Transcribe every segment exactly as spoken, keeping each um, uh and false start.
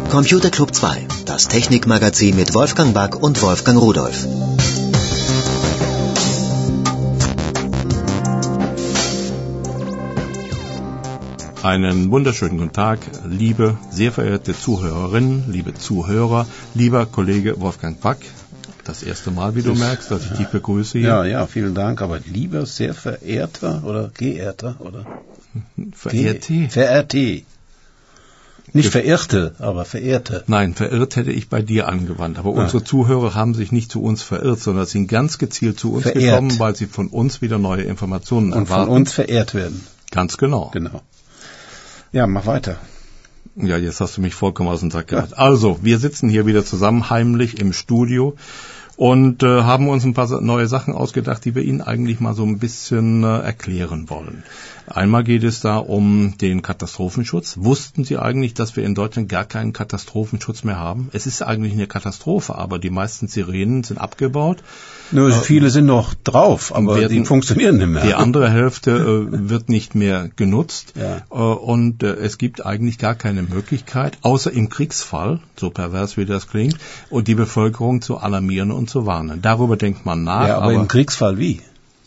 Computer Club zwei, das Technikmagazin mit Wolfgang Back und Wolfgang Rudolph. Einen wunderschönen guten Tag, liebe, sehr verehrte Zuhörerinnen, liebe Zuhörer, lieber Kollege Wolfgang Back. Das erste Mal, wie du merkst, dass ich dich begrüße hier. Ja, ja, vielen Dank, aber lieber, sehr verehrter oder geehrter oder? Verehrte. Ge- verehrte. Nicht verirrte, aber verehrte. Nein, verirrt hätte ich bei dir angewandt. Aber ja. Unsere Zuhörer haben sich nicht zu uns verirrt, sondern sind ganz gezielt zu uns verehrt. gekommen, weil sie von uns wieder neue Informationen Und erwarten. Und von uns verehrt werden. Ganz genau. Genau. Ja, mach weiter. Ja, jetzt hast du mich vollkommen aus dem Sack gemacht. Ja. Also, wir sitzen hier wieder zusammen, heimlich im Studio und äh, haben uns ein paar neue Sachen ausgedacht, die wir Ihnen eigentlich mal so ein bisschen äh, erklären wollen. Einmal geht es da um den Katastrophenschutz. Wussten Sie eigentlich, dass wir in Deutschland gar keinen Katastrophenschutz mehr haben? Es ist eigentlich eine Katastrophe, aber die meisten Sirenen sind abgebaut. Nur äh, viele sind noch drauf, aber werden, die funktionieren nicht mehr. Die andere Hälfte äh, wird nicht mehr genutzt. Ja. Äh, und äh, es gibt eigentlich gar keine Möglichkeit, außer im Kriegsfall, so pervers wie das klingt, und die Bevölkerung zu alarmieren und zu warnen. Darüber denkt man nach. Ja, aber, aber im Kriegsfall wie?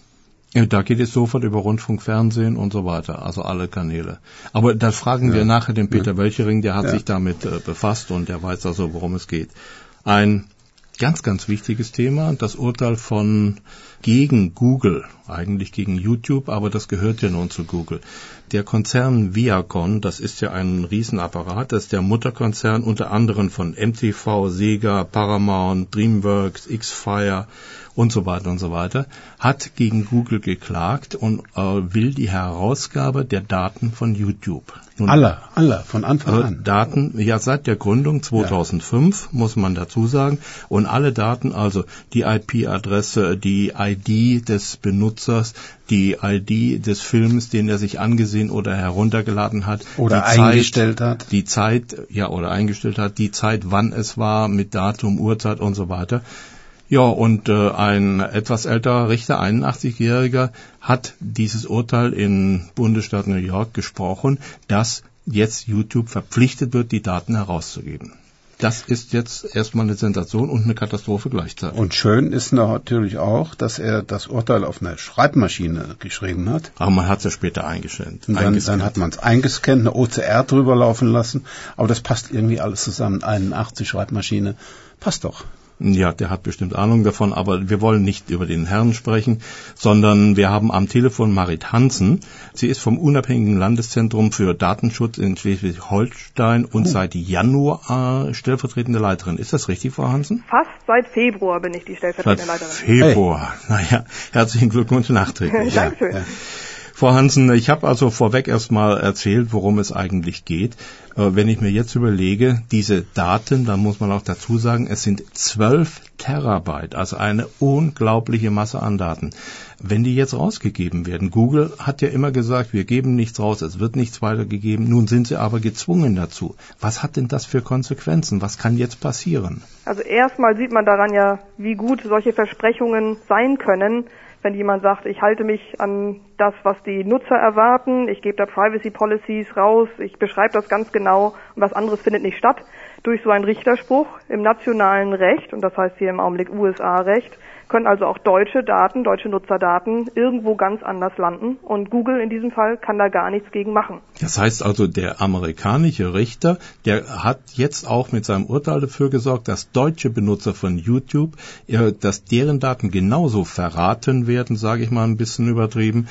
Da geht es sofort über Rundfunk, Fernsehen und so weiter, also alle Kanäle. Aber da fragen ja. wir nachher den Peter ja. Welchering, der hat ja. sich damit äh, befasst und der weiß also, worum es geht. Ein ganz, ganz wichtiges Thema, das Urteil von gegen Google, eigentlich gegen YouTube, aber das gehört ja nun zu Google. Der Konzern Viacom, das ist ja ein Riesenapparat, das ist der Mutterkonzern unter anderem von M T V, Sega, Paramount, DreamWorks, X-Fire und so weiter und so weiter, hat gegen Google geklagt und äh, will die Herausgabe der Daten von YouTube. Nun, aller, aller, von Anfang äh, an. Daten, ja, seit der Gründung zweitausendfünf, ja. muss man dazu sagen. Und alle Daten, also die I P-Adresse, die I D des Benutzers, die I D des Films, den er sich angesehen oder heruntergeladen hat. Oder die eingestellt Zeit, hat. Die Zeit, ja, oder eingestellt hat, die Zeit, wann es war, mit Datum, Uhrzeit und so weiter. Ja, und äh, ein etwas älterer Richter, einundachtzigjähriger, hat dieses Urteil im Bundesstaat New York gesprochen, dass jetzt YouTube verpflichtet wird, die Daten herauszugeben. Das ist jetzt erstmal eine Sensation und eine Katastrophe gleichzeitig. Und schön ist natürlich auch, dass er das Urteil auf einer Schreibmaschine geschrieben hat. Aber man hat es ja später eingescannt. Und dann, dann hat man es eingescannt, eine O C R drüber laufen lassen. Aber das passt irgendwie alles zusammen. einundachtzig Schreibmaschine, passt doch. Ja, der hat bestimmt Ahnung davon, aber wir wollen nicht über den Herrn sprechen, sondern wir haben am Telefon Marit Hansen. Sie ist vom Unabhängigen Landeszentrum für Datenschutz in Schleswig-Holstein und oh. seit Januar äh, stellvertretende Leiterin. Ist das richtig, Frau Hansen? Fast seit Februar bin ich die stellvertretende seit Leiterin. Februar. Hey. Naja, herzlichen Glückwunsch nachträglich. Dankeschön. Ja, ja. Frau Hansen, ich habe also vorweg erstmal erzählt, worum es eigentlich geht. Wenn ich mir jetzt überlege, diese Daten, dann muss man auch dazu sagen, es sind zwölf Terabyte, also eine unglaubliche Masse an Daten. Wenn die jetzt rausgegeben werden, Google hat ja immer gesagt, wir geben nichts raus, es wird nichts weitergegeben, nun sind sie aber gezwungen dazu. Was hat denn das für Konsequenzen? Was kann jetzt passieren? Also erstmal sieht man daran ja, wie gut solche Versprechungen sein können. Wenn jemand sagt, ich halte mich an das, was die Nutzer erwarten, ich gebe da Privacy Policies raus, ich beschreibe das ganz genau und was anderes findet nicht statt, durch so einen Richterspruch im nationalen Recht, und das heißt hier im Augenblick U S A-Recht, können also auch deutsche Daten, deutsche Nutzerdaten irgendwo ganz anders landen und Google in diesem Fall kann da gar nichts gegen machen. Das heißt also, der amerikanische Richter, der hat jetzt auch mit seinem Urteil dafür gesorgt, dass deutsche Benutzer von YouTube, dass deren Daten genauso verraten werden, sage ich mal ein bisschen übertrieben,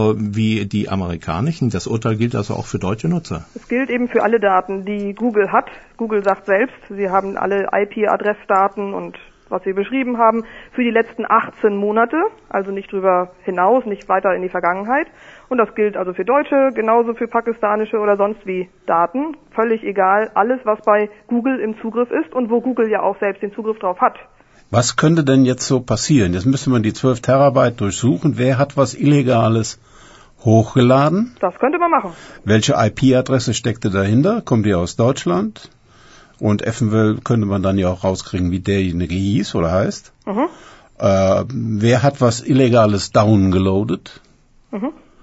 wie die amerikanischen. Das Urteil gilt also auch für deutsche Nutzer. Es gilt eben für alle Daten, die Google hat. Google sagt selbst, sie haben alle I P-Adressdaten und was Sie beschrieben haben, für die letzten achtzehn Monate, also nicht drüber hinaus, nicht weiter in die Vergangenheit. Und das gilt also für Deutsche, genauso für pakistanische oder sonst wie Daten. Völlig egal, alles, was bei Google im Zugriff ist und wo Google ja auch selbst den Zugriff drauf hat. Was könnte denn jetzt so passieren? Jetzt müsste man die zwölf Terabyte durchsuchen. Wer hat was Illegales hochgeladen? Das könnte man machen. Welche I P-Adresse steckte dahinter? Kommt die aus Deutschland? Und eventuell könnte man dann ja auch rauskriegen, wie derjenige hieß oder heißt. Mhm. Äh, wer hat was Illegales downgeloadet? Mhm.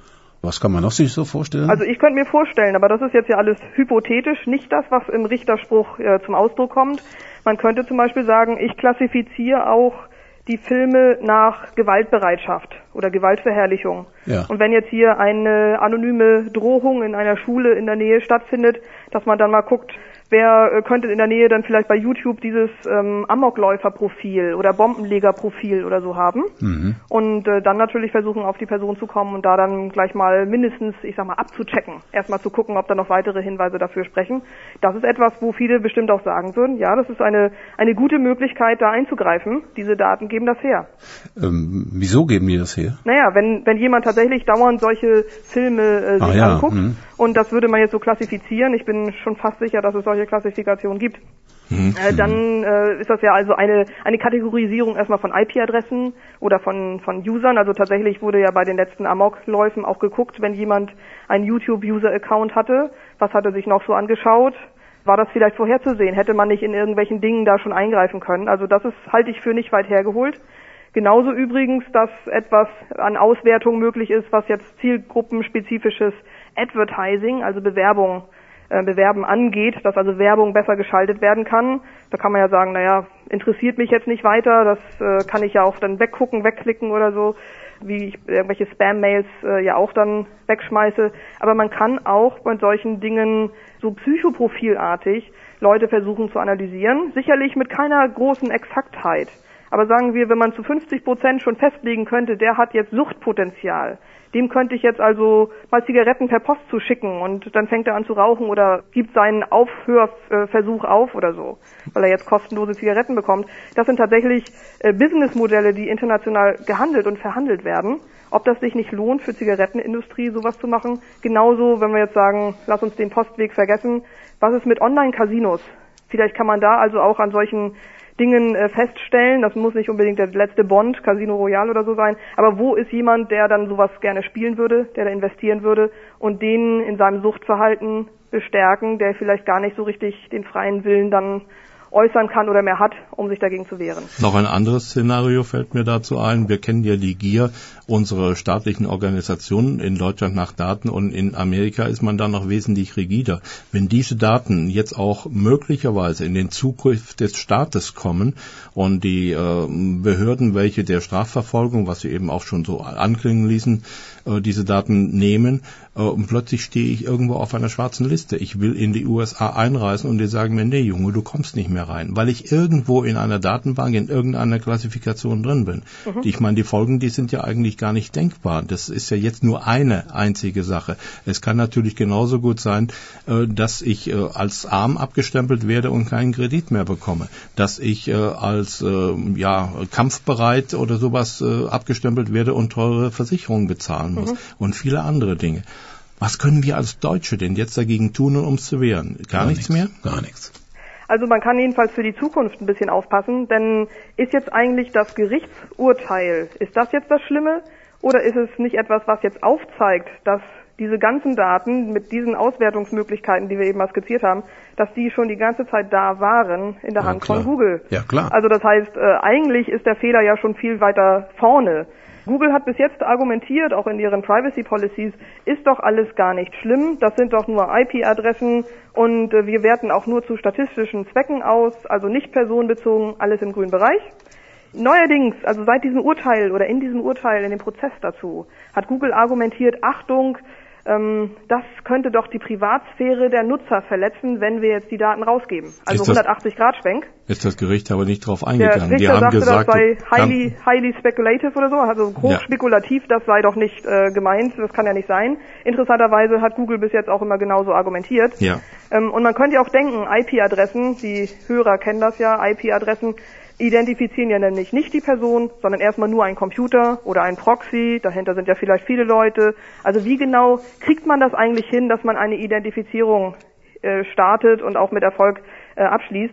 Was kann man noch sich so vorstellen? Also ich könnte mir vorstellen, aber das ist jetzt ja alles hypothetisch, nicht das, was im Richterspruch äh, zum Ausdruck kommt. Man könnte zum Beispiel sagen, ich klassifiziere auch die Filme nach Gewaltbereitschaft oder Gewaltverherrlichung. Ja. Und wenn jetzt hier eine anonyme Drohung in einer Schule in der Nähe stattfindet, dass man dann mal guckt, wer äh, könnte in der Nähe dann vielleicht bei YouTube dieses ähm, Amokläufer-Profil oder Bombenleger-Profil oder so haben. Mhm. Und äh, dann natürlich versuchen, auf die Person zu kommen und da dann gleich mal mindestens, ich sag mal, abzuchecken. Erstmal zu gucken, ob da noch weitere Hinweise dafür sprechen. Das ist etwas, wo viele bestimmt auch sagen würden, ja, das ist eine eine gute Möglichkeit, da einzugreifen. Diese Daten geben das her. Ähm, wieso geben die das her? Naja, wenn wenn jemand tatsächlich dauernd solche Filme äh, sich ah, ja. anguckt, mhm. und das würde man jetzt so klassifizieren, ich bin schon fast sicher, dass es solche Klassifikation gibt, mhm. äh, dann äh, ist das ja also eine eine Kategorisierung erstmal von I P-Adressen oder von von Usern. Also tatsächlich wurde ja bei den letzten Amokläufen auch geguckt, wenn jemand einen YouTube-User-Account hatte, was hat er sich noch so angeschaut? War das vielleicht vorherzusehen? Hätte man nicht in irgendwelchen Dingen da schon eingreifen können? Also das ist, halte ich für nicht weit hergeholt. Genauso übrigens, dass etwas an Auswertung möglich ist, was jetzt zielgruppenspezifisches Advertising, also Bewerbung Bewerben angeht, dass also Werbung besser geschaltet werden kann. Da kann man ja sagen, naja, interessiert mich jetzt nicht weiter, das äh, kann ich ja auch dann weggucken, wegklicken oder so, wie ich irgendwelche Spam-Mails äh, ja auch dann wegschmeiße. Aber man kann auch bei solchen Dingen so psychoprofilartig Leute versuchen zu analysieren, sicherlich mit keiner großen Exaktheit. Aber sagen wir, wenn man zu fünfzig Prozent schon festlegen könnte, der hat jetzt Suchtpotenzial, dem könnte ich jetzt also mal Zigaretten per Post zuschicken und dann fängt er an zu rauchen oder gibt seinen Aufhörversuch auf oder so, weil er jetzt kostenlose Zigaretten bekommt. Das sind tatsächlich äh, Businessmodelle, die international gehandelt und verhandelt werden. Ob das sich nicht lohnt, für Zigarettenindustrie sowas zu machen? Genauso, wenn wir jetzt sagen, lass uns den Postweg vergessen. Was ist mit Online-Casinos? Vielleicht kann man da also auch an solchen Dingen äh, feststellen, das muss nicht unbedingt der letzte Bond, Casino Royale oder so sein, aber wo ist jemand, der dann sowas gerne spielen würde, der da investieren würde und den in seinem Suchtverhalten bestärken, der vielleicht gar nicht so richtig den freien Willen dann äußern kann oder mehr hat, um sich dagegen zu wehren. Noch ein anderes Szenario fällt mir dazu ein. Wir kennen ja die Gier, unsere staatlichen Organisationen in Deutschland nach Daten, und in Amerika ist man da noch wesentlich rigider. Wenn diese Daten jetzt auch möglicherweise in den Zugriff des Staates kommen und die äh, Behörden, welche der Strafverfolgung, was sie eben auch schon so anklingen ließen, äh, diese Daten nehmen, äh, und plötzlich stehe ich irgendwo auf einer schwarzen Liste. Ich will in die U S A einreisen und die sagen mir, nee Junge, du kommst nicht mehr rein, weil ich irgendwo in einer Datenbank, in irgendeiner Klassifikation drin bin. Mhm. Ich meine, die Folgen, die sind ja eigentlich gar nicht denkbar. Das ist ja jetzt nur eine einzige Sache. Es kann natürlich genauso gut sein, dass ich als arm abgestempelt werde und keinen Kredit mehr bekomme, dass ich als ja kampfbereit oder sowas abgestempelt werde und teure Versicherungen bezahlen muss, mhm. und viele andere Dinge. Was können wir als Deutsche denn jetzt dagegen tun, um uns zu wehren? Gar, gar nichts, nichts mehr? Gar nichts. Also man kann jedenfalls für die Zukunft ein bisschen aufpassen, denn ist jetzt eigentlich das Gerichtsurteil, ist das jetzt das Schlimme oder ist es nicht etwas, was jetzt aufzeigt, dass diese ganzen Daten mit diesen Auswertungsmöglichkeiten, die wir eben mal skizziert haben, dass die schon die ganze Zeit da waren in der ja, Hand klar. von Google? Ja, klar. Also das heißt, äh, eigentlich ist der Fehler ja schon viel weiter vorne. Google hat bis jetzt argumentiert, auch in ihren Privacy Policies, ist doch alles gar nicht schlimm, das sind doch nur I P-Adressen und äh, wir werten auch nur zu statistischen Zwecken aus, also nicht personenbezogen, alles im grünen Bereich. Neuerdings, also seit diesem Urteil oder in diesem Urteil, in dem Prozess dazu, hat Google argumentiert, Achtung, ähm, das könnte doch die Privatsphäre der Nutzer verletzen, wenn wir jetzt die Daten rausgeben. Also hundertachtzig Grad Schwenk. Ist das Gericht aber nicht drauf eingegangen? Der Richter die haben sagte, gesagt, das sei highly, highly speculative oder so, also hoch ja. spekulativ, das sei doch nicht äh, gemeint, das kann ja nicht sein. Interessanterweise hat Google bis jetzt auch immer genauso argumentiert. Ja. Ähm, und man könnte ja auch denken, I P-Adressen, die Hörer kennen das ja, I P-Adressen identifizieren ja nämlich nicht die Person, sondern erstmal nur einen Computer oder einen Proxy, dahinter sind ja vielleicht viele Leute. Also wie genau kriegt man das eigentlich hin, dass man eine Identifizierung äh, startet und auch mit Erfolg äh, abschließt?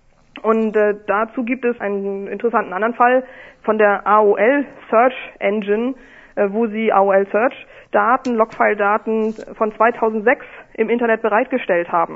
Und äh, dazu gibt es einen interessanten anderen Fall von der A O L Search Engine, äh, wo sie A O L Search Daten, Logfile-Daten von zweitausendsechs im Internet bereitgestellt haben.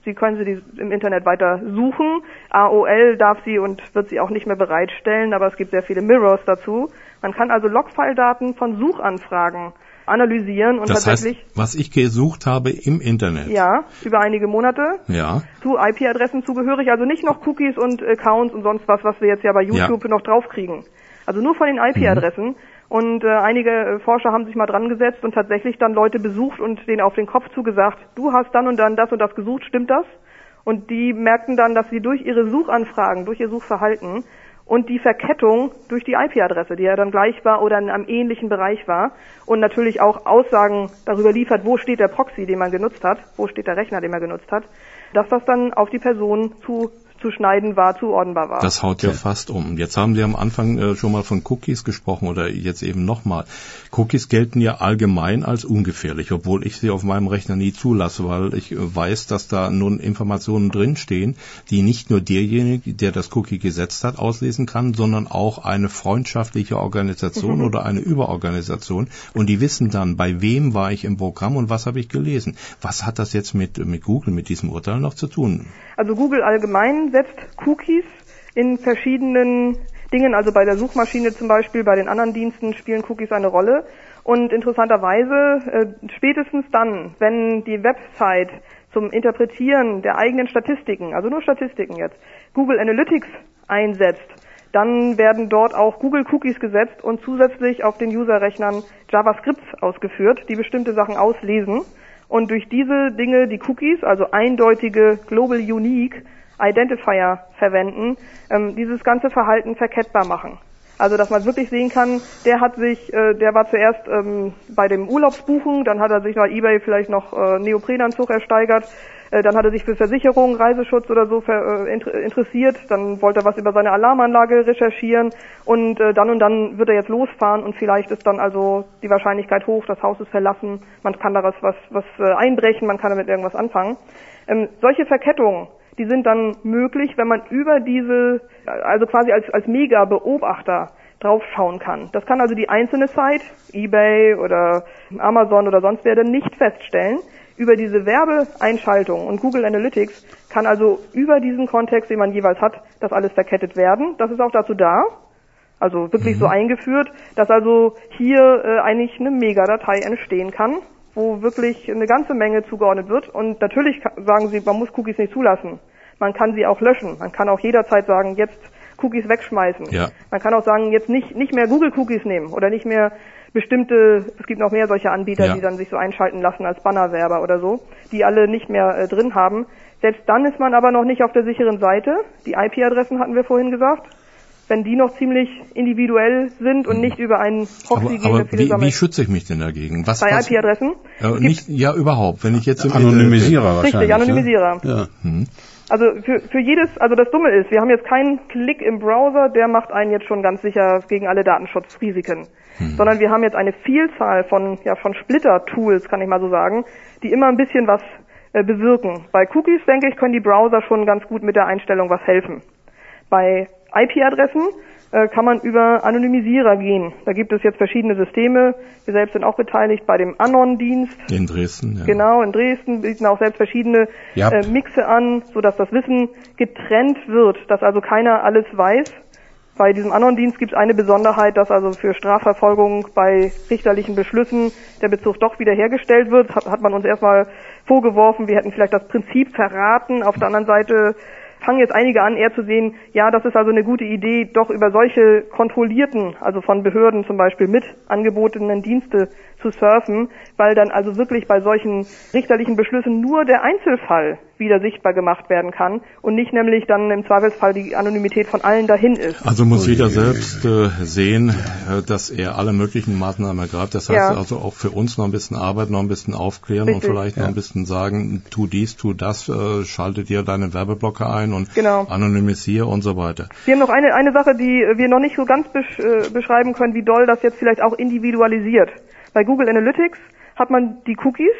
Sie können sie die im Internet weiter suchen. A O L darf sie und wird sie auch nicht mehr bereitstellen, aber es gibt sehr viele Mirrors dazu. Man kann also Logfile-Daten von Suchanfragen analysieren und das tatsächlich... heißt, was ich gesucht habe im Internet. Ja, über einige Monate. Ja. Zu I P-Adressen zugehörig, also nicht noch Cookies und Accounts und sonst was, was wir jetzt ja bei YouTube ja. noch draufkriegen. Also nur von den I P-Adressen. Mhm. Und äh, einige äh, Forscher haben sich mal dran gesetzt und tatsächlich dann Leute besucht und denen auf den Kopf zugesagt, du hast dann und dann das und das gesucht, stimmt das? Und die merkten dann, dass sie durch ihre Suchanfragen, durch ihr Suchverhalten und die Verkettung durch die I P-Adresse, die ja dann gleich war oder in einem ähnlichen Bereich war und natürlich auch Aussagen darüber liefert, wo steht der Proxy, den man genutzt hat, wo steht der Rechner, den man genutzt hat, dass das dann auf die Person zu zu schneiden war, zuordnenbar war. Das haut ja fast um. Jetzt haben Sie am Anfang äh, schon mal von Cookies gesprochen oder jetzt eben nochmal. Cookies gelten ja allgemein als ungefährlich, obwohl ich sie auf meinem Rechner nie zulasse, weil ich äh, weiß, dass da nun Informationen drinstehen, die nicht nur derjenige, der das Cookie gesetzt hat, auslesen kann, sondern auch eine freundschaftliche Organisation mhm. oder eine Überorganisation. Und die wissen dann, bei wem war ich im Programm und was habe ich gelesen. Was hat das jetzt mit, mit Google, mit diesem Urteil noch zu tun? Also Google allgemein setzt Cookies in verschiedenen Dingen, also bei der Suchmaschine zum Beispiel, bei den anderen Diensten spielen Cookies eine Rolle. Und interessanterweise, äh, spätestens dann, wenn die Website zum Interpretieren der eigenen Statistiken, also nur Statistiken jetzt, Google Analytics einsetzt, dann werden dort auch Google-Cookies gesetzt und zusätzlich auf den User-Rechnern JavaScripts ausgeführt, die bestimmte Sachen auslesen. Und durch diese Dinge die Cookies, also eindeutige Global Unique Identifier verwenden, ähm, dieses ganze Verhalten verkettbar machen. Also dass man wirklich sehen kann, der hat sich, äh, der war zuerst ähm, bei dem Urlaubsbuchen, dann hat er sich nach eBay vielleicht noch äh, Neoprenanzug ersteigert, äh, dann hat er sich für Versicherung, Reiseschutz oder so ver, äh, inter- interessiert, dann wollte er was über seine Alarmanlage recherchieren und äh, dann und dann wird er jetzt losfahren und vielleicht ist dann also die Wahrscheinlichkeit hoch, das Haus ist verlassen, man kann daraus was, was äh, einbrechen, man kann damit irgendwas anfangen. Ähm, solche Verkettungen, die sind dann möglich, wenn man über diese, also quasi als, als Mega-Beobachter draufschauen kann. Das kann also die einzelne Site, eBay oder Amazon oder sonst wer, dann nicht feststellen. Über diese Werbeeinschaltung und Google Analytics kann also über diesen Kontext, den man jeweils hat, das alles verkettet werden. Das ist auch dazu da, also wirklich mhm. so eingeführt, dass also hier äh, eigentlich eine Megadatei entstehen kann, wo wirklich eine ganze Menge zugeordnet wird. Und natürlich sagen sie, man muss Cookies nicht zulassen. Man kann sie auch löschen. Man kann auch jederzeit sagen, jetzt Cookies wegschmeißen. Ja. Man kann auch sagen, jetzt nicht nicht mehr Google-Cookies nehmen oder nicht mehr bestimmte, es gibt noch mehr solche Anbieter, ja. die dann sich so einschalten lassen als Bannerwerber oder so, die alle nicht mehr äh, drin haben. Selbst dann ist man aber noch nicht auf der sicheren Seite. Die I P-Adressen hatten wir vorhin gesagt. Wenn die noch ziemlich individuell sind und nicht über einen Proxy gehen. Aber, aber wie, wie schütze ich mich denn dagegen? Was, Bei I P-Adressen? Äh, nicht, ja, überhaupt. Wenn ich jetzt im Anonymisierer wahrscheinlich. Richtig, Anonymisierer. Ja. Hm. Also für, für jedes, also das Dumme ist, wir haben jetzt keinen Klick im Browser, der macht einen jetzt schon ganz sicher gegen alle Datenschutzrisiken. Hm. Sondern wir haben jetzt eine Vielzahl von, ja, von Splitter-Tools, kann ich mal so sagen, die immer ein bisschen was äh, bewirken. Bei Cookies, denke ich, können die Browser schon ganz gut mit der Einstellung was helfen. Bei I P-Adressen äh, kann man über Anonymisierer gehen. Da gibt es jetzt verschiedene Systeme. Wir selbst sind auch beteiligt bei dem Anon-Dienst. In Dresden, ja. Genau, in Dresden bieten auch selbst verschiedene yep. äh, Mixe an, sodass das Wissen getrennt wird, dass also keiner alles weiß. Bei diesem Anon-Dienst gibt es eine Besonderheit, dass also für Strafverfolgung bei richterlichen Beschlüssen der Bezug doch wiederhergestellt wird. Hat, hat man uns erstmal vorgeworfen, wir hätten vielleicht das Prinzip verraten. Auf der anderen Seite fangen jetzt einige an, eher zu sehen, ja, das ist also eine gute Idee, doch über solche kontrollierten, also von Behörden zum Beispiel mit angebotenen Dienste zu surfen, weil dann also wirklich bei solchen richterlichen Beschlüssen nur der Einzelfall wieder sichtbar gemacht werden kann und nicht nämlich dann im Zweifelsfall die Anonymität von allen dahin ist. Also muss jeder selbst äh, sehen, äh, dass er alle möglichen Maßnahmen ergreift. Das heißt ja. also auch für uns noch ein bisschen Arbeit, noch ein bisschen aufklären Richtig. und vielleicht ja. noch ein bisschen sagen, tu dies, tu das, äh, schalte dir deine Werbeblocker ein und genau. anonymisiere und so weiter. Wir haben noch eine, eine Sache, die wir noch nicht so ganz besch- äh, beschreiben können, wie doll das jetzt vielleicht auch individualisiert. Bei Google Analytics hat man die Cookies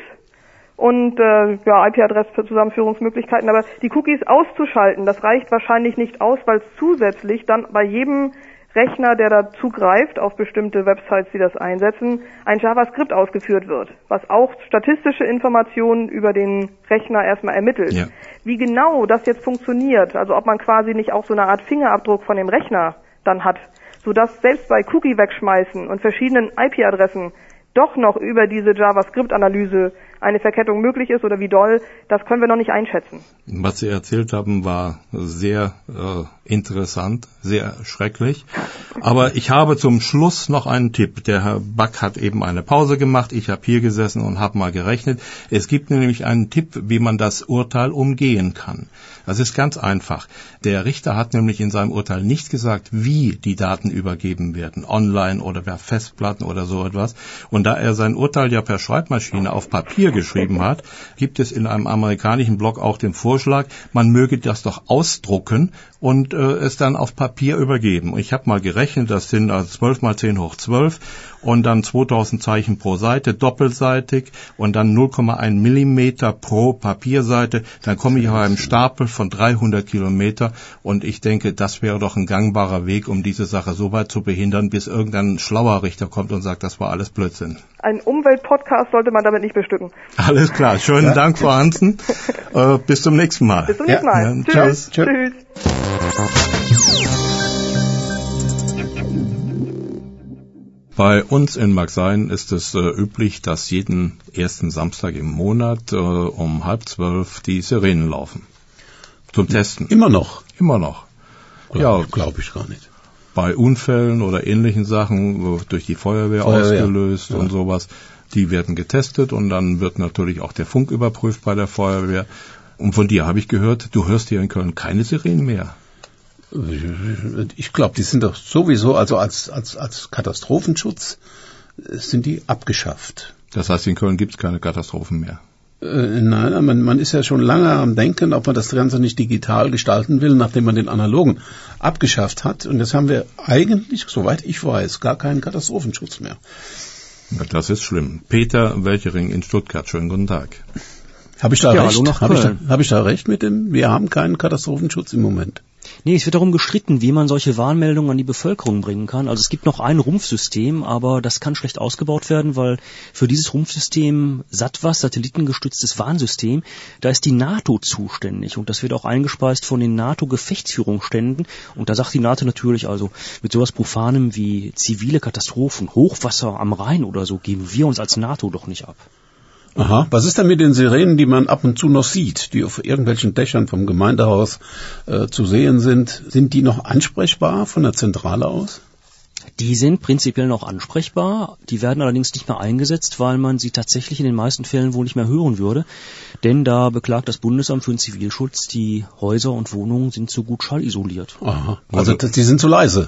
und äh, ja, I P-Adress-Zusammenführungsmöglichkeiten, aber die Cookies auszuschalten, das reicht wahrscheinlich nicht aus, weil zusätzlich dann bei jedem Rechner, der da zugreift auf bestimmte Websites, die das einsetzen, ein JavaScript ausgeführt wird, was auch statistische Informationen über den Rechner erstmal ermittelt. Ja. Wie genau das jetzt funktioniert, also ob man quasi nicht auch so eine Art Fingerabdruck von dem Rechner dann hat, sodass selbst bei Cookie wegschmeißen und verschiedenen I P-Adressen doch noch über diese JavaScript-Analyse eine Verkettung möglich ist oder wie doll, das können wir noch nicht einschätzen. Was Sie erzählt haben, war sehr äh, interessant, sehr schrecklich. Aber ich habe zum Schluss noch einen Tipp. Der Herr Back hat eben eine Pause gemacht. Ich habe hier gesessen und habe mal gerechnet. Es gibt nämlich einen Tipp, wie man das Urteil umgehen kann. Das ist ganz einfach. Der Richter hat nämlich in seinem Urteil nicht gesagt, wie die Daten übergeben werden, online oder per Festplatten oder so etwas. Und da er sein Urteil ja per Schreibmaschine auf Papier geschrieben hat, gibt es in einem amerikanischen Blog auch den Vorschlag, man möge das doch ausdrucken und äh, es dann auf Papier übergeben. Ich habe mal gerechnet, das sind also zwölf mal zehn hoch zwölf und dann zweitausend Zeichen pro Seite, doppelseitig und dann null Komma eins Millimeter pro Papierseite. Dann komme ich auf einen Stapel von dreihundert Kilometer und ich denke, das wäre doch ein gangbarer Weg, um diese Sache so weit zu behindern, bis irgendein schlauer Richter kommt und sagt, das war alles Blödsinn. Ein Umweltpodcast sollte man damit nicht bestücken. Alles klar, schönen ja. Dank, Frau Hansen. äh, bis zum nächsten Mal. Bis zum nächsten Mal. Ja. Ja. Tschüss. Tschüss. Tschüss. Bei uns in Magsein ist es äh, üblich, dass jeden ersten Samstag im Monat äh, um halb zwölf die Sirenen laufen. Zum Testen. Immer noch? Immer noch. Glaub, ja, glaube ich gar nicht. Bei Unfällen oder ähnlichen Sachen, durch die Feuerwehr, Feuerwehr. ausgelöst ja. und sowas, die werden getestet und dann wird natürlich auch der Funk überprüft bei der Feuerwehr. Und von dir habe ich gehört, du hörst hier in Köln keine Sirenen mehr. Ich glaube, die sind doch sowieso, also als, als, als Katastrophenschutz sind die abgeschafft. Das heißt, in Köln gibt es keine Katastrophen mehr? Äh, nein, man, man ist ja schon lange am Denken, ob man das Ganze nicht digital gestalten will, nachdem man den analogen abgeschafft hat. Und jetzt haben wir eigentlich, soweit ich weiß, gar keinen Katastrophenschutz mehr. Ja, das ist schlimm. Peter Welchering in Stuttgart, schönen guten Tag. Habe ich da ja, recht? Habe ich, da, hab ich da recht mit dem? Wir haben keinen Katastrophenschutz im Moment. Nee, es wird darum gestritten, wie man solche Warnmeldungen an die Bevölkerung bringen kann. Also es gibt noch ein Rumpfsystem, aber das kann schlecht ausgebaut werden, weil für dieses Rumpfsystem SATWAS, satellitengestütztes Warnsystem, da ist die NATO zuständig und das wird auch eingespeist von den NATO-Gefechtsführungsständen und da sagt die NATO natürlich, also mit sowas Profanem wie zivile Katastrophen, Hochwasser am Rhein oder so, geben wir uns als NATO doch nicht ab. Aha. Was ist denn mit den Sirenen, die man ab und zu noch sieht, die auf irgendwelchen Dächern vom Gemeindehaus äh, zu sehen sind? Sind die noch ansprechbar von der Zentrale aus? Die sind prinzipiell noch ansprechbar. Die werden allerdings nicht mehr eingesetzt, weil man sie tatsächlich in den meisten Fällen wohl nicht mehr hören würde. Denn da beklagt das Bundesamt für den Zivilschutz, die Häuser und Wohnungen sind zu gut schallisoliert. Aha. Also die sind zu leise?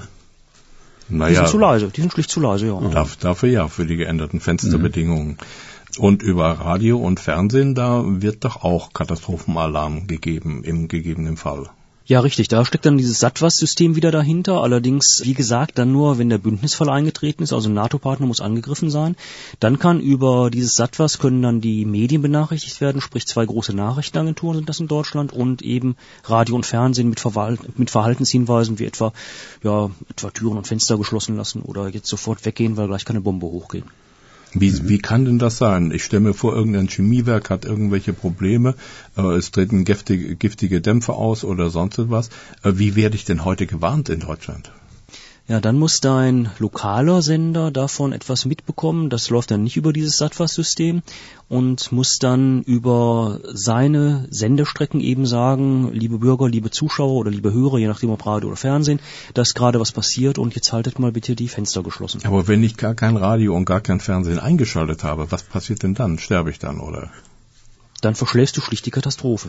Naja, die sind zu leise. Die sind schlicht zu leise, ja. Darf, dafür ja, für die geänderten Fensterbedingungen. Mhm. Und über Radio und Fernsehen, da wird doch auch Katastrophenalarm gegeben, im gegebenen Fall. Ja, richtig. Da steckt dann dieses SATWAS-System wieder dahinter. Allerdings, wie gesagt, dann nur, wenn der Bündnisfall eingetreten ist, also ein NATO-Partner muss angegriffen sein. Dann kann über dieses SATWAS können dann die Medien benachrichtigt werden, sprich zwei große Nachrichtenagenturen sind das in Deutschland und eben Radio und Fernsehen mit, Verwal- mit Verhaltenshinweisen wie etwa, ja, etwa Türen und Fenster geschlossen lassen oder jetzt sofort weggehen, weil gleich kann eine Bombe hochgehen. Wie, wie kann denn das sein? Ich stelle mir vor, irgendein Chemiewerk hat irgendwelche Probleme, äh, es treten giftige, giftige Dämpfe aus oder sonst etwas. Äh, wie werde ich denn heute gewarnt in Deutschland? Ja, dann muss dein lokaler Sender davon etwas mitbekommen. Das läuft dann nicht über dieses SATWAS-System und muss dann über seine Sendestrecken eben sagen, liebe Bürger, liebe Zuschauer oder liebe Hörer, je nachdem ob Radio oder Fernsehen, dass gerade was passiert und jetzt haltet mal bitte die Fenster geschlossen. Aber wenn ich gar kein Radio und gar kein Fernsehen eingeschaltet habe, was passiert denn dann? Sterbe ich dann, oder? Dann verschläfst du schlicht die Katastrophe.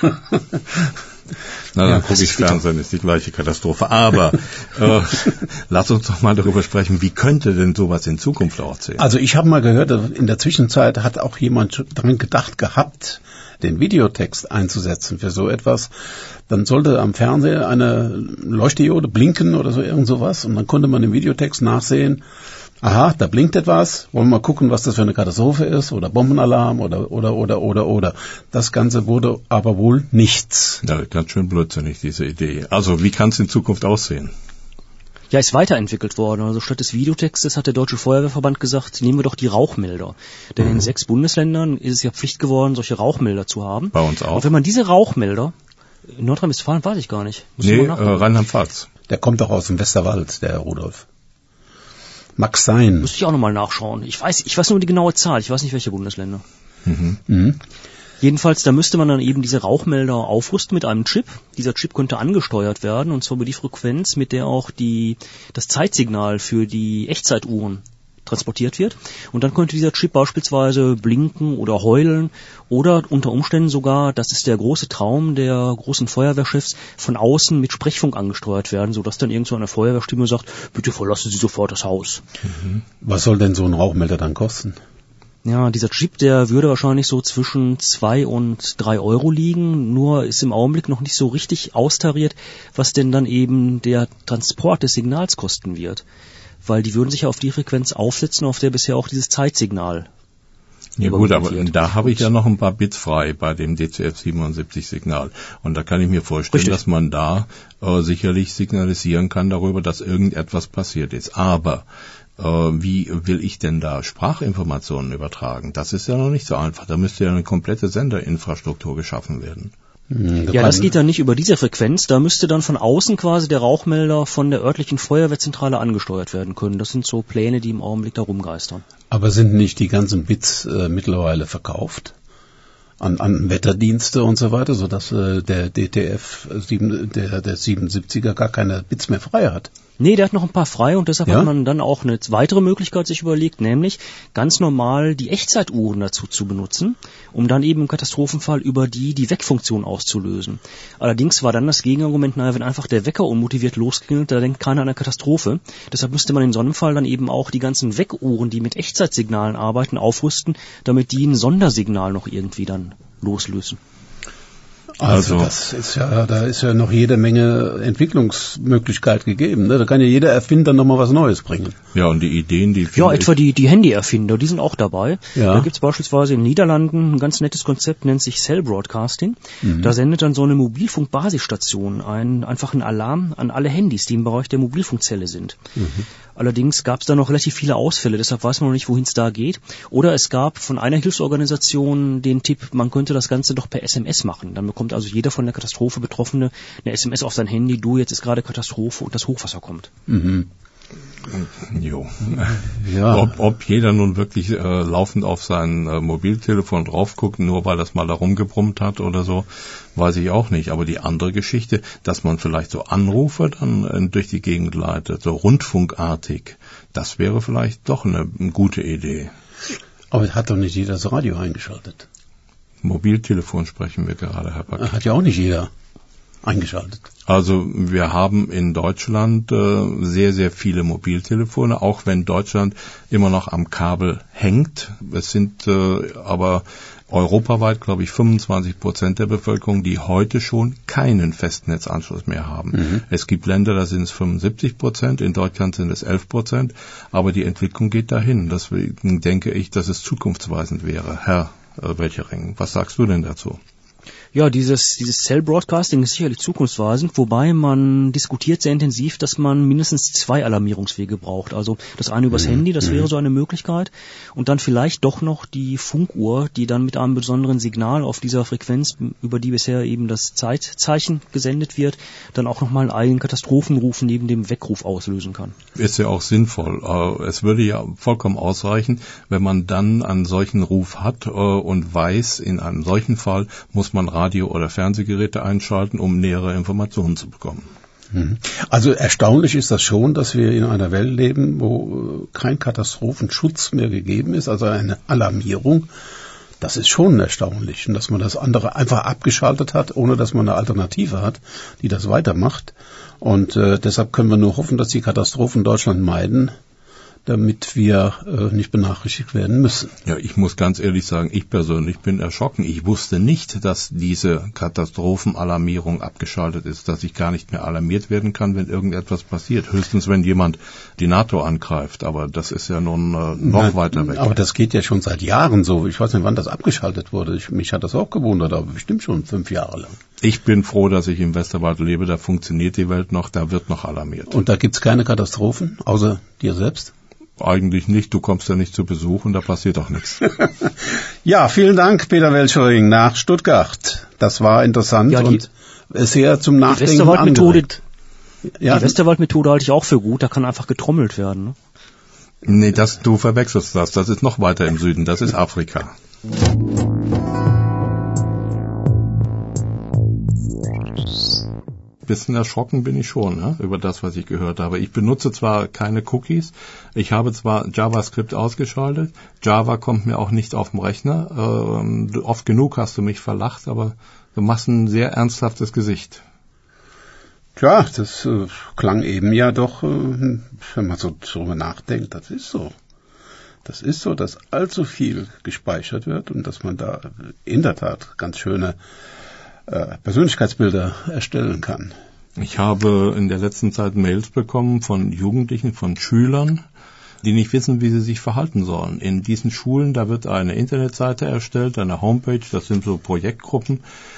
Na, dann ja, gucke ich Fernsehen, ist die gleiche Katastrophe. Aber äh, lass uns doch mal darüber sprechen, wie könnte denn sowas in Zukunft aussehen? Also ich habe mal gehört, in der Zwischenzeit hat auch jemand daran gedacht gehabt, den Videotext einzusetzen für so etwas. Dann sollte am Fernseher eine Leuchtdiode blinken oder so irgend sowas und dann konnte man im Videotext nachsehen, aha, da blinkt etwas, wollen wir mal gucken, was das für eine Katastrophe ist oder Bombenalarm oder, oder, oder, oder, oder. Das Ganze wurde aber wohl nichts. Ja, ganz schön blödsinnig, diese Idee. Also, wie kann es in Zukunft aussehen? Ja, ist weiterentwickelt worden. Also statt des Videotextes hat der Deutsche Feuerwehrverband gesagt, nehmen wir doch die Rauchmelder. Denn mhm. in sechs Bundesländern ist es ja Pflicht geworden, solche Rauchmelder zu haben. Bei uns auch. Und wenn man diese Rauchmelder, in Nordrhein-Westfalen weiß ich gar nicht. Muss nee, äh, Rheinland-Pfalz. Der kommt doch aus dem Westerwald, der Rudolf. Mag sein. Müsste ich auch nochmal nachschauen. Ich weiß, ich weiß nur die genaue Zahl. Ich weiß nicht, welche Bundesländer. Mhm. Mhm. Jedenfalls, da müsste man dann eben diese Rauchmelder aufrüsten mit einem Chip. Dieser Chip könnte angesteuert werden, und zwar über die Frequenz, mit der auch die, das Zeitsignal für die Echtzeituhren transportiert wird. Und dann könnte dieser Chip beispielsweise blinken oder heulen oder unter Umständen sogar, das ist der große Traum der großen Feuerwehrchefs, von außen mit Sprechfunk angesteuert werden, sodass dann irgend so eine Feuerwehrstimme sagt, bitte verlassen Sie sofort das Haus. Mhm. Was soll denn so ein Rauchmelder dann kosten? Ja, dieser Chip, der würde wahrscheinlich so zwischen zwei und drei Euro liegen, nur ist im Augenblick noch nicht so richtig austariert, was denn dann eben der Transport des Signals kosten wird. Weil die würden sich ja auf die Frequenz aufsetzen, auf der bisher auch dieses Zeitsignal. Ja gut, aber da habe ich ja noch ein paar Bits frei bei dem D C F siebenundsiebzig Signal. Und da kann ich mir vorstellen, Richtig. dass man da äh, sicherlich signalisieren kann darüber, dass irgendetwas passiert ist. Aber äh, wie will ich denn da Sprachinformationen übertragen? Das ist ja noch nicht so einfach. Da müsste ja eine komplette Senderinfrastruktur geschaffen werden. Ja, das geht dann nicht über diese Frequenz. Da müsste dann von außen quasi der Rauchmelder von der örtlichen Feuerwehrzentrale angesteuert werden können. Das sind so Pläne, die im Augenblick da rumgeistern. Aber sind nicht die ganzen Bits äh, mittlerweile verkauft? An, an Wetterdienste und so weiter, sodass äh, der D T F sieben, der, der siebenundsiebziger gar keine Bits mehr frei hat? Nee, der hat noch ein paar frei, und deshalb ja? hat man dann auch eine weitere Möglichkeit sich überlegt, nämlich ganz normal die Echtzeituhren dazu zu benutzen, um dann eben im Katastrophenfall über die die Weckfunktion auszulösen. Allerdings war dann das Gegenargument, naja, wenn einfach der Wecker unmotiviert losklingelt, da denkt keiner an eine Katastrophe. Deshalb müsste man in so einem Fall dann eben auch die ganzen Weckuhren, die mit Echtzeitsignalen arbeiten, aufrüsten, damit die ein Sondersignal noch irgendwie dann loslösen. Also, also das ist ja, da ist ja noch jede Menge Entwicklungsmöglichkeit gegeben. Ne? Da kann ja jeder Erfinder nochmal was Neues bringen. Ja, und die Ideen, die Ja, etwa die, die Handy-Erfinder, die sind auch dabei. Ja. Da gibt's beispielsweise in den Niederlanden ein ganz nettes Konzept, nennt sich Cell Broadcasting. Mhm. Da sendet dann so eine Mobilfunkbasisstation einen einfachen Alarm an alle Handys, die im Bereich der Mobilfunkzelle sind. Mhm. Allerdings gab es da noch relativ viele Ausfälle, deshalb weiß man noch nicht, wohin es da geht. Oder es gab von einer Hilfsorganisation den Tipp, man könnte das Ganze doch per S M S machen. Dann bekommt also jeder von der Katastrophe Betroffene eine S M S auf sein Handy, du, jetzt ist gerade Katastrophe und das Hochwasser kommt. Mhm. Jo. Ja. Ob, ob jeder nun wirklich äh, laufend auf sein äh, Mobiltelefon drauf guckt, nur weil das mal da rumgebrummt hat oder so, weiß ich auch nicht. Aber die andere Geschichte, dass man vielleicht so Anrufe dann äh, durch die Gegend leitet, so rundfunkartig, das wäre vielleicht doch eine, eine gute Idee. Aber hat doch nicht jeder das Radio eingeschaltet. Mobiltelefon sprechen wir gerade, Herr Pack. Hat ja auch nicht jeder eingeschaltet. Also wir haben in Deutschland äh, sehr, sehr viele Mobiltelefone, auch wenn Deutschland immer noch am Kabel hängt. Es sind äh, aber europaweit, glaube ich, fünfundzwanzig Prozent der Bevölkerung, die heute schon keinen Festnetzanschluss mehr haben. Mhm. Es gibt Länder, da sind es fünfundsiebzig Prozent, in Deutschland sind es elf Prozent, aber die Entwicklung geht dahin. Deswegen denke ich, dass es zukunftsweisend wäre. Herr äh, Welchering, was sagst du denn dazu? Ja, dieses, dieses Cell Broadcasting ist sicherlich zukunftsweisend, wobei man diskutiert sehr intensiv, dass man mindestens zwei Alarmierungswege braucht. Also das eine übers mhm. Handy, das wäre so eine Möglichkeit, und dann vielleicht doch noch die Funkuhr, die dann mit einem besonderen Signal auf dieser Frequenz, über die bisher eben das Zeitzeichen gesendet wird, dann auch nochmal einen eigenen Katastrophenruf neben dem Weckruf auslösen kann. Ist ja auch sinnvoll. Es würde ja vollkommen ausreichen, wenn man dann einen solchen Ruf hat und weiß, in einem solchen Fall muss man Radio- oder Fernsehgeräte einschalten, um nähere Informationen zu bekommen. Also erstaunlich ist das schon, dass wir in einer Welt leben, wo kein Katastrophenschutz mehr gegeben ist, also eine Alarmierung. Das ist schon erstaunlich. Und dass man das andere einfach abgeschaltet hat, ohne dass man eine Alternative hat, die das weitermacht. Und äh, deshalb können wir nur hoffen, dass die Katastrophen Deutschland meiden, damit wir äh, nicht benachrichtigt werden müssen. Ja, ich muss ganz ehrlich sagen, ich persönlich bin erschrocken. Ich wusste nicht, dass diese Katastrophenalarmierung abgeschaltet ist, dass ich gar nicht mehr alarmiert werden kann, wenn irgendetwas passiert. Höchstens, wenn jemand die NATO angreift, aber das ist ja nun äh, noch Na, weiter weg. Aber das geht ja schon seit Jahren so. Ich weiß nicht, wann das abgeschaltet wurde. Ich, mich hat das auch gewundert, aber bestimmt schon fünf Jahre lang. Ich bin froh, dass ich im Westerwald lebe. Da funktioniert die Welt noch, da wird noch alarmiert. Und da gibt's keine Katastrophen, außer dir selbst? Eigentlich nicht, du kommst ja nicht zu Besuch und da passiert auch nichts. Ja, vielen Dank, Peter Welschering, nach Stuttgart. Das war interessant ja, und sehr zum Nachdenken angeregt. Ja, die Westerwaldmethode halte ich auch für gut, da kann einfach getrommelt werden. Ne? Nee, das, du verwechselst das, das ist noch weiter im Süden, das ist Afrika. Bisschen erschrocken bin ich schon, ne, über das, was ich gehört habe. Ich benutze zwar keine Cookies, ich habe zwar JavaScript ausgeschaltet, Java kommt mir auch nicht auf dem Rechner. Äh, oft genug hast du mich verlacht, aber du machst ein sehr ernsthaftes Gesicht. Tja, das äh, klang eben ja doch, äh, wenn man so drüber nachdenkt, das ist so. Das ist so, dass allzu viel gespeichert wird und dass man da in der Tat ganz schöne Persönlichkeitsbilder erstellen kann. Ich habe in der letzten Zeit Mails bekommen von Jugendlichen, von Schülern, die nicht wissen, wie sie sich verhalten sollen. In diesen Schulen, da wird eine Internetseite erstellt, eine Homepage, das sind so Projektgruppen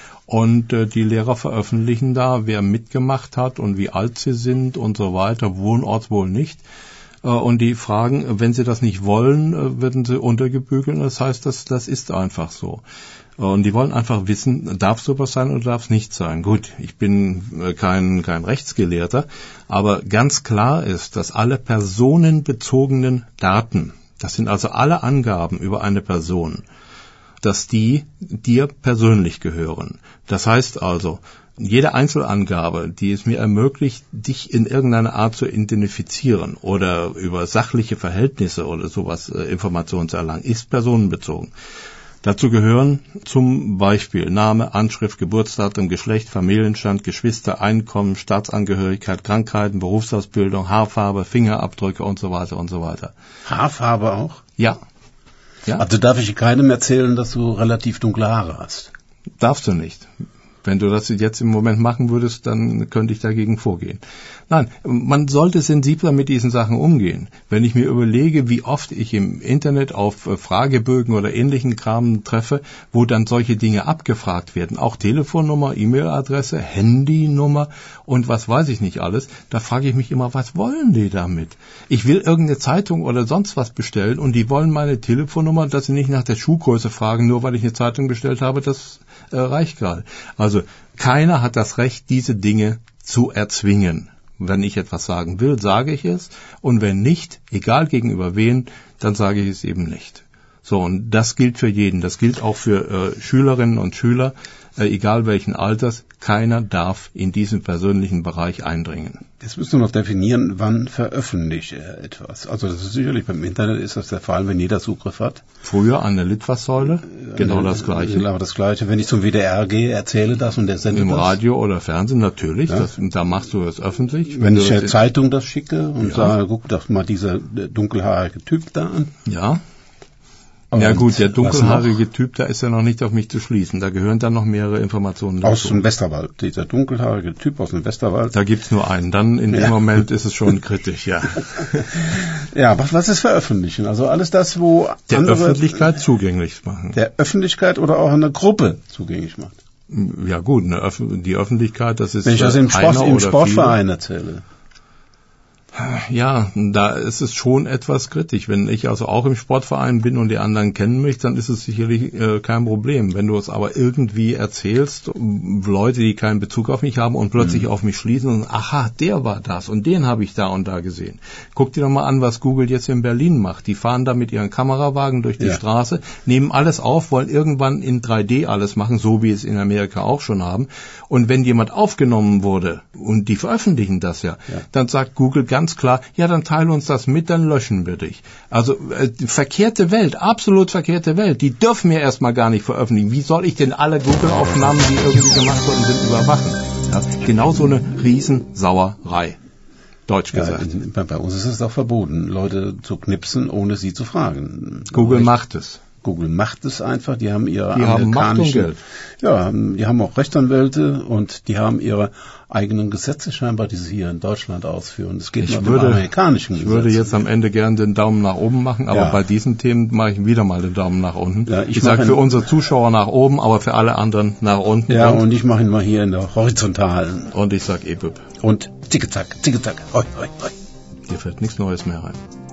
und äh, die Lehrer veröffentlichen da, wer mitgemacht hat und wie alt sie sind und so weiter, Wohnort wohl nicht. Äh, und die fragen, wenn sie das nicht wollen, äh, werden sie untergebügelt. Das heißt, das, das ist einfach so. Und die wollen einfach wissen, darf sowas sein oder darf es nicht sein? Gut, ich bin kein, kein Rechtsgelehrter, aber ganz klar ist, dass alle personenbezogenen Daten, das sind also alle Angaben über eine Person, dass die dir persönlich gehören. Das heißt also, jede Einzelangabe, die es mir ermöglicht, dich in irgendeiner Art zu identifizieren oder über sachliche Verhältnisse oder sowas äh, Informationen zu erlangen, ist personenbezogen. Dazu gehören zum Beispiel Name, Anschrift, Geburtsdatum, Geschlecht, Familienstand, Geschwister, Einkommen, Staatsangehörigkeit, Krankheiten, Berufsausbildung, Haarfarbe, Fingerabdrücke und so weiter und so weiter. Haarfarbe auch? Ja. ja. Also darf ich keinem erzählen, dass du relativ dunkle Haare hast? Darfst du nicht. Wenn du das jetzt im Moment machen würdest, dann könnte ich dagegen vorgehen. Nein, man sollte sensibler mit diesen Sachen umgehen. Wenn ich mir überlege, wie oft ich im Internet auf Fragebögen oder ähnlichen Kram treffe, wo dann solche Dinge abgefragt werden, auch Telefonnummer, E-Mail-Adresse, Handynummer und was weiß ich nicht alles, da frage ich mich immer, was wollen die damit? Ich will irgendeine Zeitung oder sonst was bestellen und die wollen meine Telefonnummer, dass sie nicht nach der Schuhgröße fragen, nur weil ich eine Zeitung bestellt habe, das äh, reicht gerade. Also keiner hat das Recht, diese Dinge zu erzwingen. Wenn ich etwas sagen will, sage ich es. Und wenn nicht, egal gegenüber wen, dann sage ich es eben nicht. So, und das gilt für jeden. Das gilt auch für äh, Schülerinnen und Schüler, äh, egal welchen Alters. Keiner darf in diesen persönlichen Bereich eindringen. Jetzt müssen wir noch definieren, wann veröffentliche er etwas. Also das ist sicherlich beim Internet ist das der Fall, wenn jeder Zugriff hat. Früher an der Litfaßsäule, genau äh, das Gleiche. Genau das Gleiche. Wenn ich zum W D R gehe, erzähle das und der sendet Im das. Im Radio oder Fernsehen, natürlich. Ja. Das, da machst du es öffentlich. Wenn, wenn ich der Zeitung das schicke und ja. sage, guck doch mal dieser dunkelhaarige Typ da an. Ja. Ja gut, der dunkelhaarige Typ, da ist ja noch nicht auf mich zu schließen. Da gehören dann noch mehrere Informationen dazu. Aus dem Westerwald, dieser dunkelhaarige Typ aus dem Westerwald. Da gibt's nur einen. Dann in ja. dem Moment ist es schon kritisch, ja. Ja, was, was ist veröffentlichen? Also alles das, wo der andere... Der Öffentlichkeit zugänglich machen. Der Öffentlichkeit oder auch eine Gruppe zugänglich macht. Ja gut, eine Öff- die Öffentlichkeit, das ist... Wenn ich das im, Sport, im Sportverein erzähle. Ja, da ist es schon etwas kritisch. Wenn ich also auch im Sportverein bin und die anderen kennen mich, dann ist es sicherlich äh, kein Problem. Wenn du es aber irgendwie erzählst, Leute, die keinen Bezug auf mich haben und plötzlich mhm. auf mich schließen und aha, der war das und den habe ich da und da gesehen. Guck dir doch mal an, was Google jetzt in Berlin macht. Die fahren da mit ihren Kamerawagen durch die ja. Straße, nehmen alles auf, wollen irgendwann in drei D alles machen, so wie es in Amerika auch schon haben. Und wenn jemand aufgenommen wurde und die veröffentlichen das ja, ja. dann sagt Google ganz Ganz klar, ja, dann teile uns das mit, dann löschen wir dich. Also äh, verkehrte Welt, absolut verkehrte Welt, die dürfen wir erstmal gar nicht veröffentlichen. Wie soll ich denn alle Google-Aufnahmen, die irgendwie gemacht worden sind, überwachen? Ja, genau so eine Riesensauerei. Deutsch gesagt. Ja, in, bei, bei uns ist es auch verboten, Leute zu knipsen, ohne sie zu fragen. Google Recht, macht es. Google macht es einfach. Die haben ihre die amerikanischen, haben Macht und Geld. Ja, die haben auch Rechtsanwälte und die haben ihre eigenen Gesetze scheinbar, die sie hier in Deutschland ausführen. Das geht ich nach würde, dem amerikanischen Ich Gesetz. würde jetzt am Ende gerne den Daumen nach oben machen, aber ja. bei diesen Themen mache ich wieder mal den Daumen nach unten. Ja, ich ich sage für ihn, unsere Zuschauer nach oben, aber für alle anderen nach unten. Ja, und, und ich mache ihn mal hier in der horizontalen. Und ich sage E B U B. Und zicke-zack, zicke-zack, hoi, hoi, hoi. Dir fällt nichts Neues mehr rein.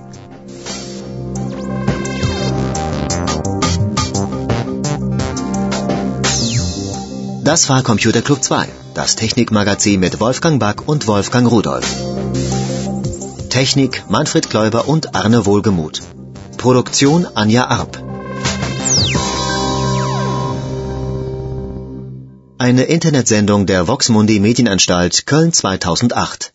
Das war Computer Club zwei, das Technikmagazin mit Wolfgang Back und Wolfgang Rudolph. Technik Manfred Kläuber und Arne Wohlgemuth. Produktion Anja Arp. Eine Internetsendung der Vox Mundi Medienanstalt Köln zweitausendacht.